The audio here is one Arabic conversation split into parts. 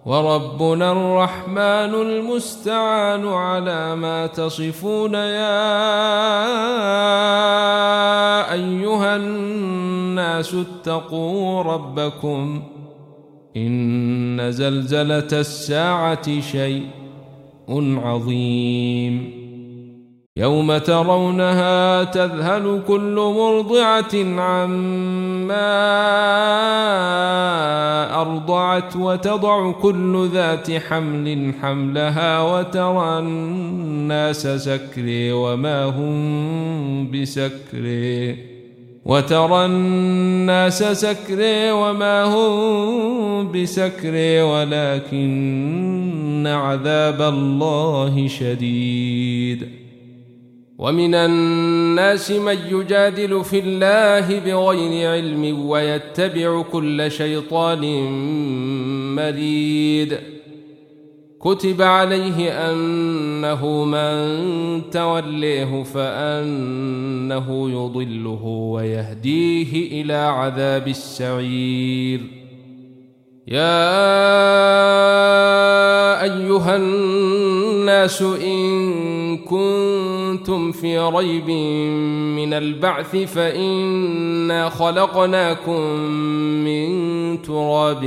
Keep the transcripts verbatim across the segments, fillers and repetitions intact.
وربنا الرحمن المستعان على ما تصفون. يا أيها الناس اتقوا ربكم إن زلزلة الساعة شيء عظيم يوم ترونها تذهل كل مرضعة عما أرضعت وتضع كل ذات حمل حملها وترى الناس سكري وما هم بسكري وترى الناس سكري وما هم بسكري ولكن عذاب الله شديد. ومن الناس من يجادل في الله بغير علم ويتبع كل شيطان مريد. كتب عليه أنه من توليه فأنه يضله ويهديه إلى عذاب السعير. يا أيها الناس إن كنتم في ريب من البعث فإنا خلقناكم من تراب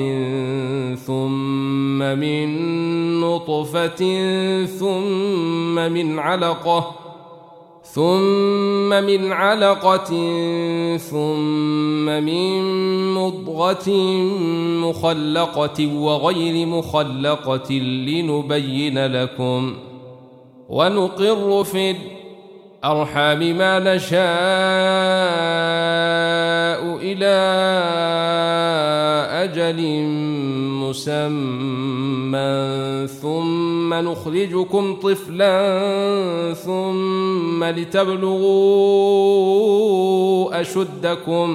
ثم من نطفة ثم من علقة ثم من علقة ثم من مضغة مخلقة وغير مخلقة لنبين لكم ونقر في الأرحام ما نشاء إلى أجل مسمى ثم نخرجكم طفلا ثم لتبلغوا أشدكم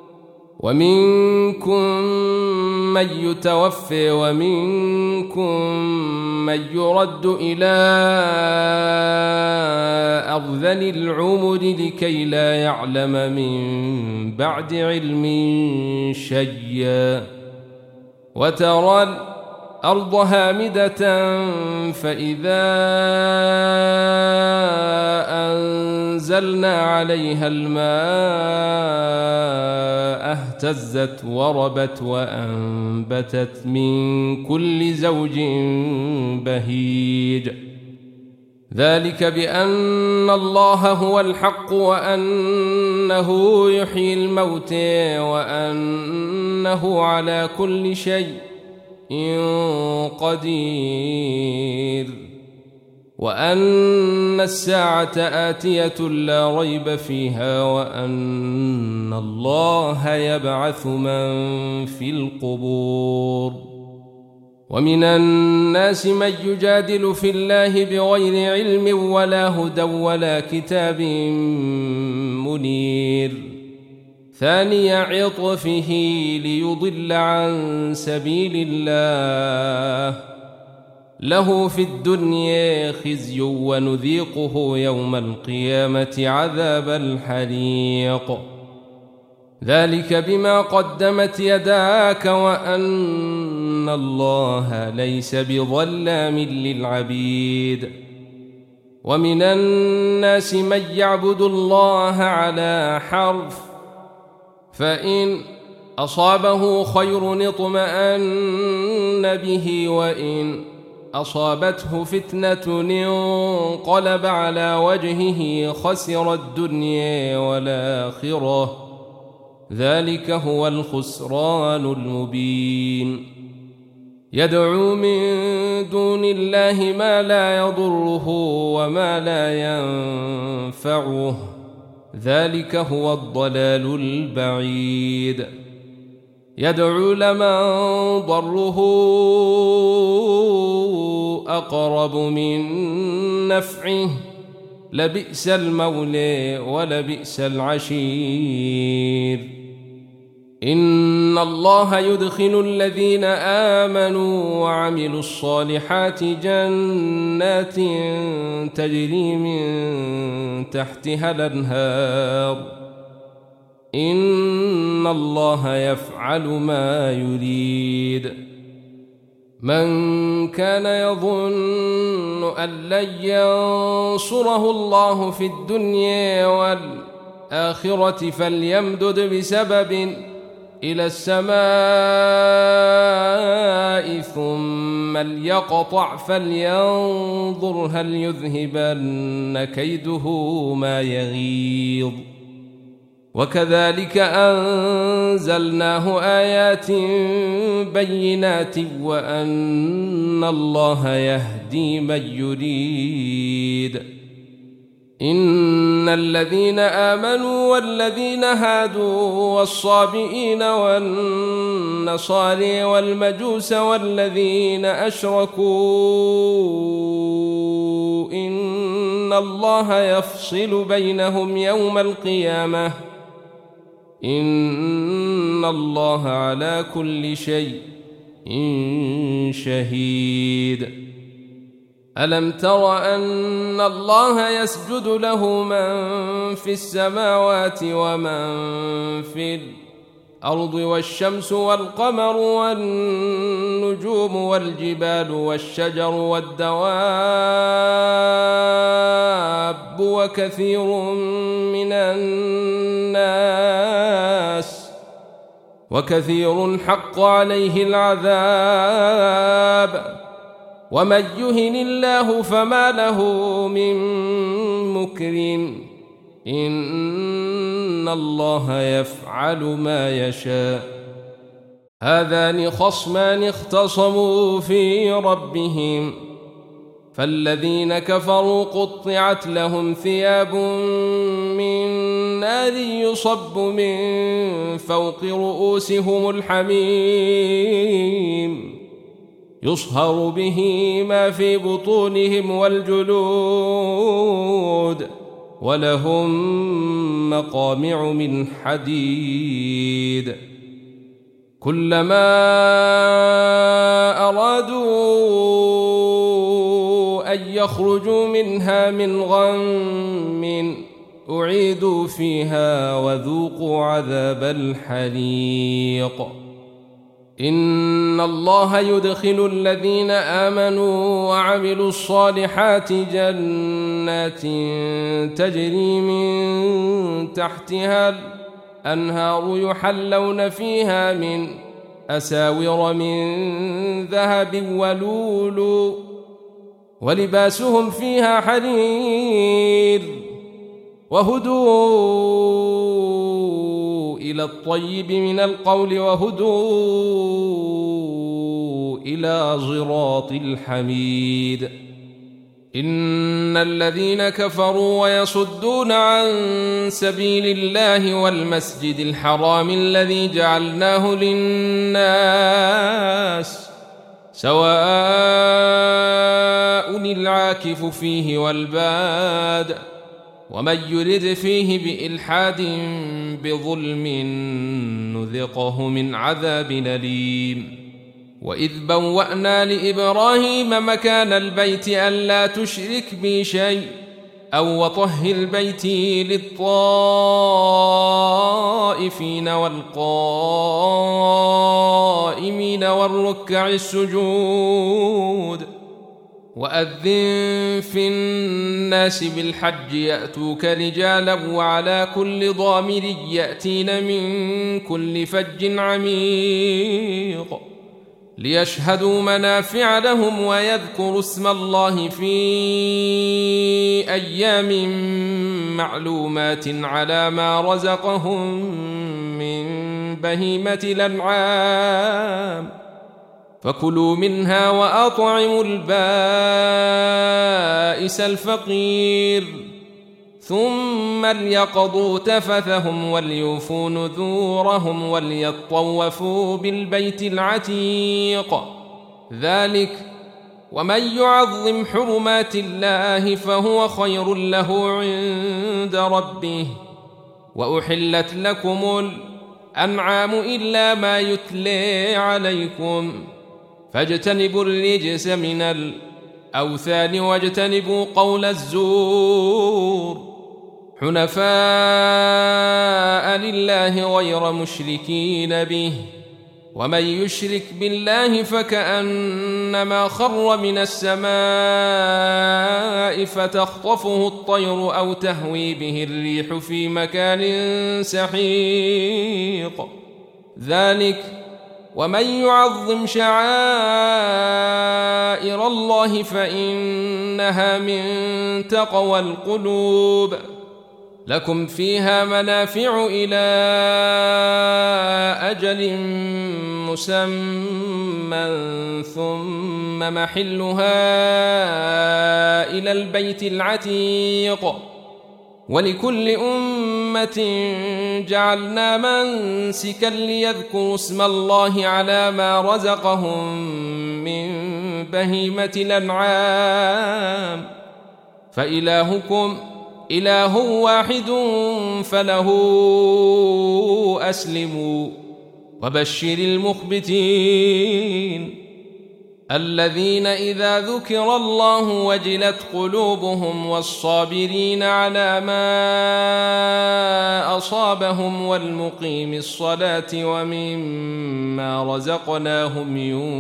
ومنكم من يتوفي ومنكم من يرد إلى أرذل العمر لكي لا يعلم من بعد علم شيئا. وترى الأرض هامدة فإذا أنزلنا عليها الماء اهتزت وربت وأنبتت من كل زوج بهيج. ذلك بأن الله هو الحق وأنه يحيي الموت وأنه على كل شيء قدير وأن الساعة آتية لا ريب فيها وأن الله يبعث من في القبور. ومن الناس من يجادل في الله بغير علم ولا هدى ولا كتاب منير. ثاني عطفه ليضل عن سبيل الله له في الدنيا خزي ونذيقه يوم القيامة عذاب الحريق. ذلك بما قدمت يداك وأن الله ليس بظلام للعبيد. ومن الناس من يعبد الله على حرف فإن أصابه خير اطمأن به وإن أصابته فتنة انقلب على وجهه خسر الدنيا والآخرة ذلك هو الخسران المبين. يدعو من دون الله ما لا يضره وما لا ينفعه ذلك هو الضلال البعيد. يدعو لمن ضره أقرب من نفعه لبئس المولى ولبئس العشير. إن الله يدخل الذين آمنوا وعملوا الصالحات جنات تجري من تحتها الأنهار إن الله يفعل ما يريد. من كان يظن أن لن ينصره الله في الدنيا والآخرة فليمدد بسبب إلى السماء ثم ليقطع فلينظر هل يذهبن كيده ما يغيظ. وكذلك أنزلناه آيات بينات وأن الله يهدي من يريد. إن الذين آمنوا والذين هادوا والصابئين والنصارى والمجوس والذين أشركوا إن الله يفصل بينهم يوم القيامة إن الله على كل شيء شهيد. ألم تر أن الله يسجد له من في السماوات ومن في الأرض والشمس والقمر والنجوم والجبال والشجر والدواب وكثير من الناس وكثير حق عليه العذاب ومن يهن الله فما له من مكرم إن الله يفعل ما يشاء. هذان خصمان اختصموا في ربهم فالذين كفروا قطعت لهم ثياب من نار يصب من فوق رؤوسهم الحميم يصهر به ما في بطونهم والجلود ولهم مقامع من حديد كلما أرادوا أن يخرجوا منها من غم أعيدوا فيها وذوقوا عذاب الحريق. إن الله يدخل الذين آمنوا وعملوا الصالحات جنات تجري من تحتها الأنهار يحلون فيها من أساور من ذهب ولؤلؤ ولباسهم فيها حرير وهدوا إلى الطيب من القول وهدوا إلى صراط الحميد. إن الذين كفروا ويصدون عن سبيل الله والمسجد الحرام الذي جعلناه للناس سواء العاكف فيه والباد ومن يرد فيه بإلحاد بظلم نذقه من عذاب أليم. وإذ بوأنا لإبراهيم مكان البيت ألا تشرك بي شيء أو وطهر بيتي للطائفين والقائمين والركع السجود. وأذن في الناس بالحج يأتوك رجالا وعلى كل ضامر يأتين من كل فج عميق ليشهدوا منافع لهم ويذكروا اسم الله في أيام معلومات على ما رزقهم من بهيمة الأنعام فكلوا منها وأطعموا البائس الفقير ثم ليقضوا تفثهم وليوفوا نذورهم وليطوفوا بالبيت العتيق. ذلك ومن يعظم حرمات الله فهو خير له عند ربه. وأحلت لكم الأنعام إلا ما يتلى عليكم فاجتنبوا الرجس من الأوثان واجتنبوا قول الزور حنفاء لله غير مشركين به ومن يشرك بالله فكأنما خر من السماء فتخطفه الطير أو تهوي به الريح في مكان سحيق ذلك ومن يعظم شعائر الله فإنها من تقوى القلوب لكم فيها منافع إلى أجل مسمى ثم محلها إلى البيت العتيق ولكل أمة جعلنا منسكا ليذكروا اسم الله على ما رزقهم من بهيمة الأنعام فإلهكم إله واحد فله أسلموا وبشر المخبتين الذين إذا ذكر الله وجلت قلوبهم والصابرين على ما أصابهم والمقيم الصلاة ومما رزقناهم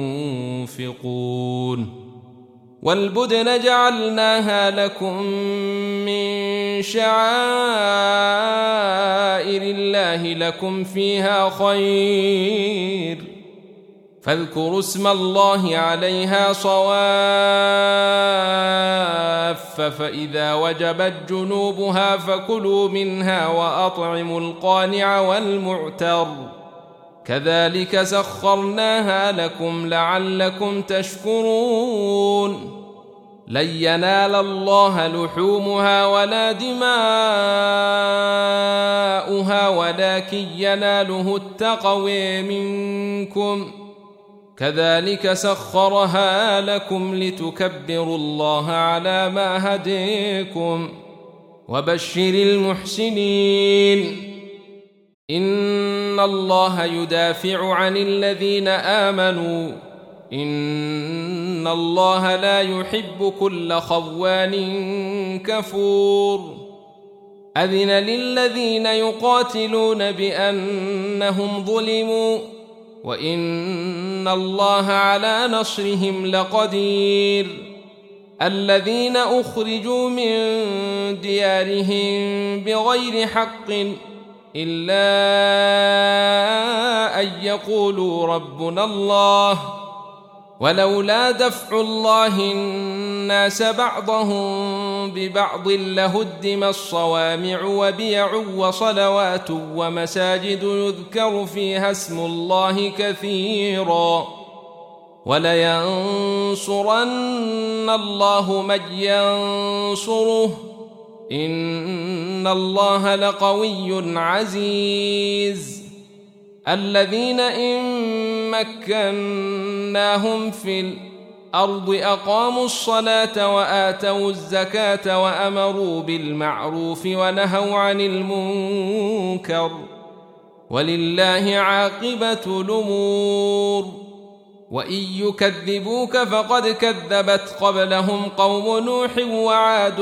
ينفقون والبدن جعلناها لكم من شعائر الله لكم فيها خير فاذكروا اسم الله عليها صواف فإذا وجبت جنوبها فكلوا منها وأطعموا القانع والمعتر كذلك سخرناها لكم لعلكم تشكرون لن ينال الله لحومها ولا دماؤها ولكن يناله التقوى منكم كذلك سخرها لكم لتكبروا الله على ما هديكم وبشر المحسنين إن الله يدافع عن الذين آمنوا إن الله لا يحب كل خوان كفور أذن للذين يقاتلون بأنهم ظلموا وإن الله على نصرهم لقدير الذين أخرجوا من ديارهم بغير حق إلا أن يقولوا ربنا الله ولولا دفع الله الناس بعضهم ببعض لهدم الصوامع وبيع وصلوات ومساجد يذكر فيها اسم الله كثيرا ولينصرن الله من ينصره إن الله لقوي عزيز الذين إن مكناهم في الأرض أقاموا الصلاة وآتوا الزكاة وأمروا بالمعروف ونهوا عن المنكر ولله عاقبة الأمور وإن يكذبوك فقد كذبت قبلهم قوم نوح وعاد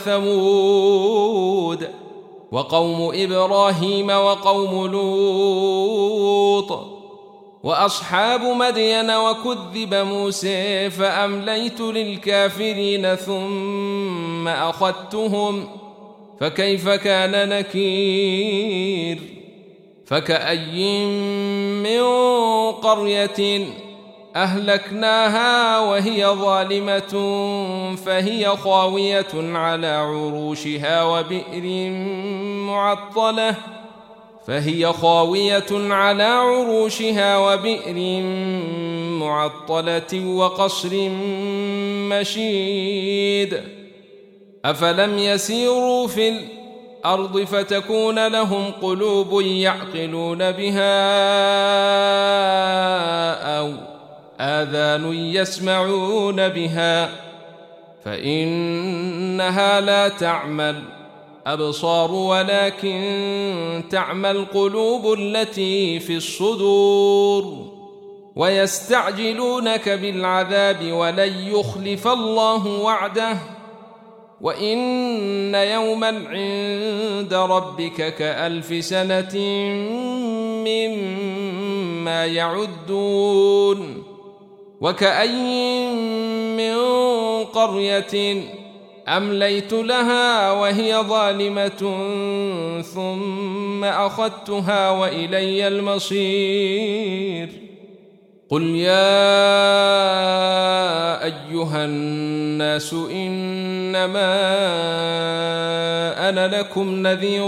وثمود وقوم إبراهيم وقوم لوط وأصحاب مدين وكذب موسى فأمليت للكافرين ثم أخذتهم فكيف كان نكير فكأي من قرية أهلكناها وهي ظالمة فهي خاوية على عروشها وبئر معطلة فهي خاوية على عروشها وبئر معطلة وقصر مشيد أفلم يسيروا في الأرض فتكون لهم قلوب يعقلون بها أو آذان يسمعون بها فإنها لا تعمى الأبصار ولكن تعمى القلوب التي في الصدور ويستعجلونك بالعذاب ولن يخلف الله وعده وإن يوما عند ربك كألف سنة مما ما يعدون وكأي من قرية أمليت لها وهي ظالمة ثم أخذتها وإلي المصير قل يا أيها الناس إنما أنا لكم نذير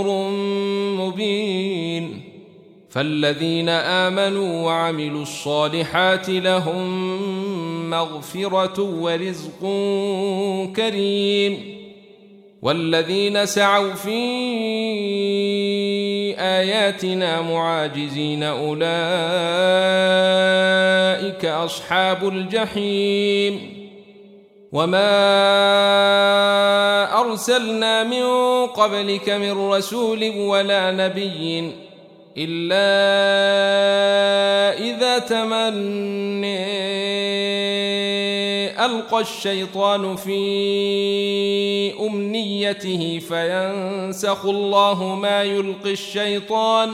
مبين فالذين آمنوا وعملوا الصالحات لهم مغفرة ورزق كريم والذين سعوا في آياتنا معاجزين أولئك أصحاب الجحيم وما أرسلنا من قبلك من رسول ولا نبي إلا إذا تمنى ألقى الشيطان في أمنيته فينسخ الله ما يلقي الشيطان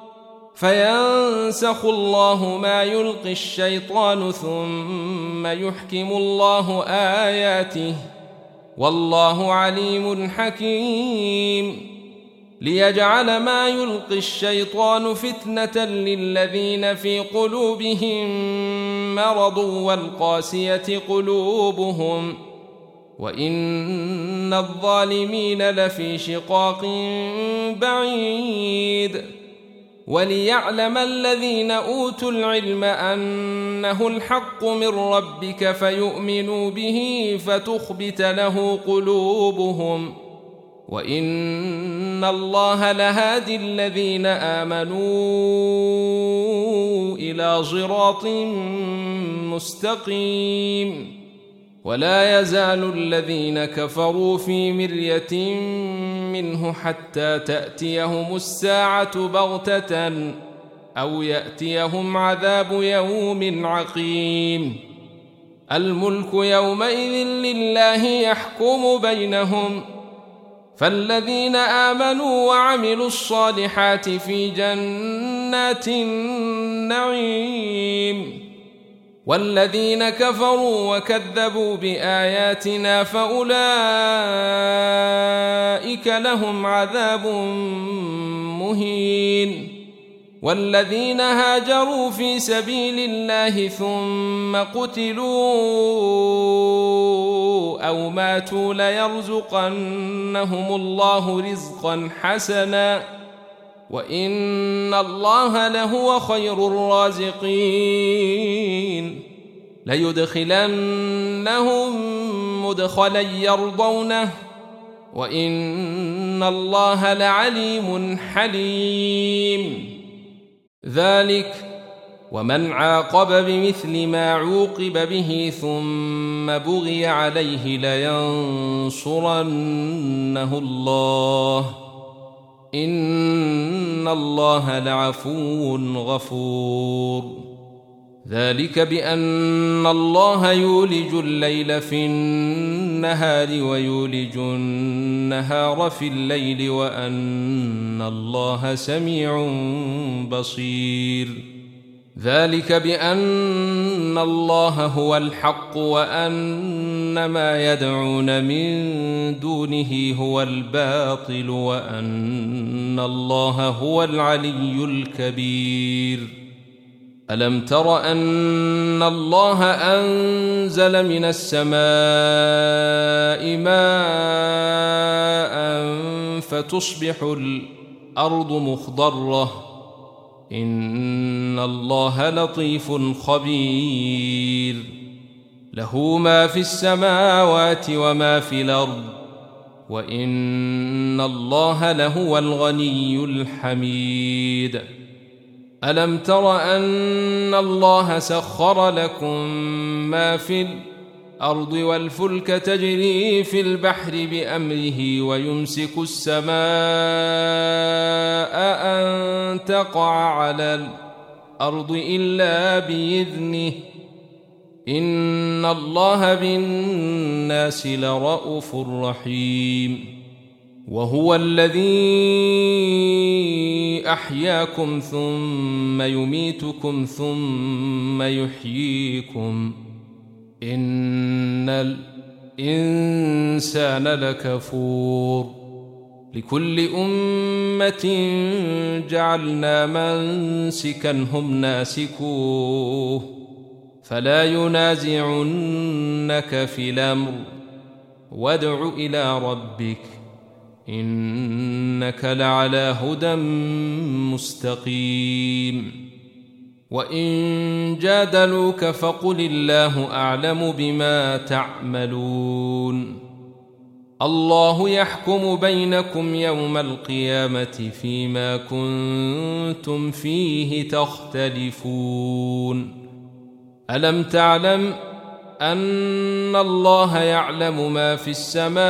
فينسخ الله ما يلقي الشيطان ثم يحكم الله آياته والله عليم حكيم ليجعل ما يلقي الشيطان فتنة للذين في قلوبهم مرض والقاسية قلوبهم وإن الظالمين لفي شقاق بعيد وليعلم الذين أوتوا العلم أنه الحق من ربك فيؤمنوا به فتخبت له قلوبهم وإن الله لهادي الذين آمنوا إلى صراط مستقيم ولا يزال الذين كفروا في مرية منه حتى تأتيهم الساعة بغتة أو يأتيهم عذاب يوم عقيم الملك يومئذ لله يحكم بينهم فالذين آمنوا وعملوا الصالحات في جنات النعيم والذين كفروا وكذبوا بآياتنا فأولئك لهم عذاب مهين والذين هاجروا في سبيل الله ثم قتلوا أو ماتوا ليرزقنهم الله رزقا حسنا وإن الله لهو خير الرازقين ليدخلنهم مدخلا يرضونه وإن الله لعليم حليم ذلك ومن عاقب بمثل ما عوقب به ثم بغي عليه لينصرنه الله إن الله لعفو غفور ذلك بأن الله يولج الليل في النهار ويولج النهار في الليل وأن الله سميع بصير ذلك بأن الله هو الحق وأن ما يدعون من دونه هو الباطل وأن الله هو العلي الكبير ألم تر أن الله أنزل من السماء ماء فتصبح الأرض مخضرة إن الله لطيف خبير له ما في السماوات وما في الأرض وإن الله لهو الغني الحميد ألم تر أن الله سخر لكم ما في الأرض والفلك تجري في البحر بأمره ويمسك السماء أن تقع على الأرض إلا بإذنه إن الله بالناس لرءوف رحيم وهو الذي أحياكم ثم يميتكم ثم يحييكم إن الإنسان لكفور لكل أمة جعلنا منسكا هم ناسكوه فلا ينازعنك في الأمر وادع إلى ربك إنك لعلى هدى مستقيم وإن جادلوك فقل الله أعلم بما تعملون الله يحكم بينكم يوم القيامة فيما كنتم فيه تختلفون ألم تعلم أن الله يعلم ما في السماء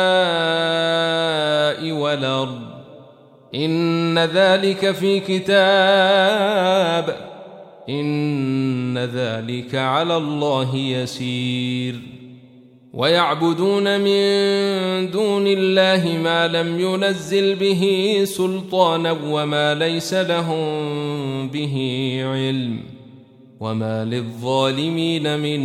والأرض إن ذلك في كتاب إن ذلك على الله يسير ويعبدون من دون الله ما لم ينزل به سلطانا وما ليس لهم به علم وما للظالمين من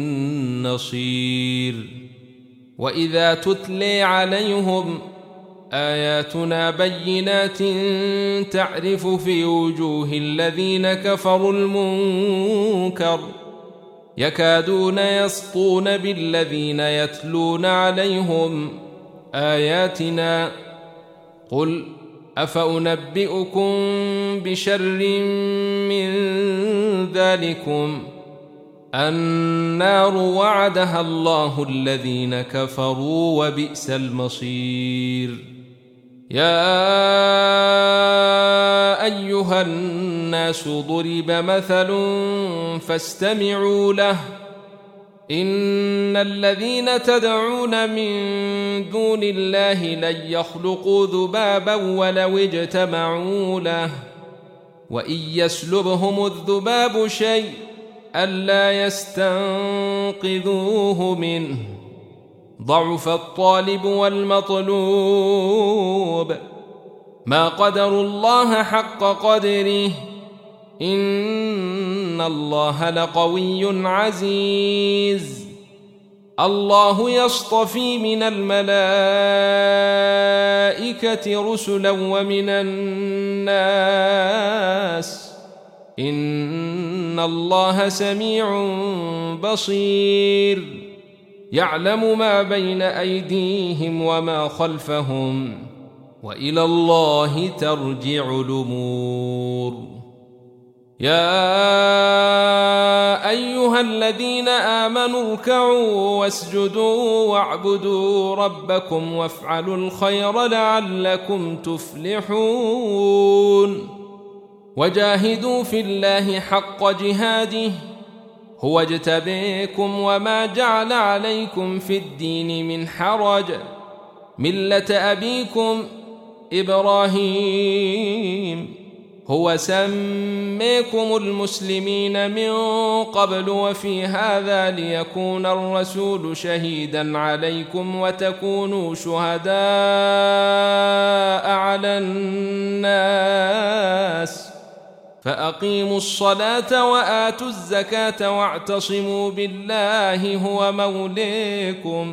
نصير وإذا تتلي عليهم آياتنا بينات تعرف في وجوه الذين كفروا المنكر يكادون يسطون بالذين يتلون عليهم آياتنا قل أفأنبئكم بشر من ذلكم النار وعدها الله الذين كفروا وبئس المصير يا أيها الناس ضرب مثل فاستمعوا له إن الذين تدعون من دون الله لن يخلقوا ذبابا ولو اجتمعوا له وإن يسلبهم الذباب شيء ألا يستنقذوه منه ضعف الطالب والمطلوب ما قدروا الله حق قدره إن الله لقوي عزيز الله يصطفي من الملائكة رسلا ومن الناس إن الله سميع بصير يعلم ما بين أيديهم وما خلفهم وإلى الله ترجع الأمور يا أيها الذين آمنوا اركعوا واسجدوا واعبدوا ربكم وافعلوا الخير لعلكم تفلحون وجاهدوا في الله حق جهاده هو اجتبيكم وما جعل عليكم في الدين من حرج ملة أبيكم إبراهيم هو سميكم المسلمين من قبل وفي هذا ليكون الرسول شهيدا عليكم وتكونوا شهداء على الناس فأقيموا الصلاة وآتوا الزكاة واعتصموا بالله هو موليكم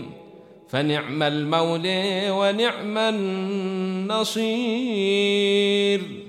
فنعم المولى ونعم النصير.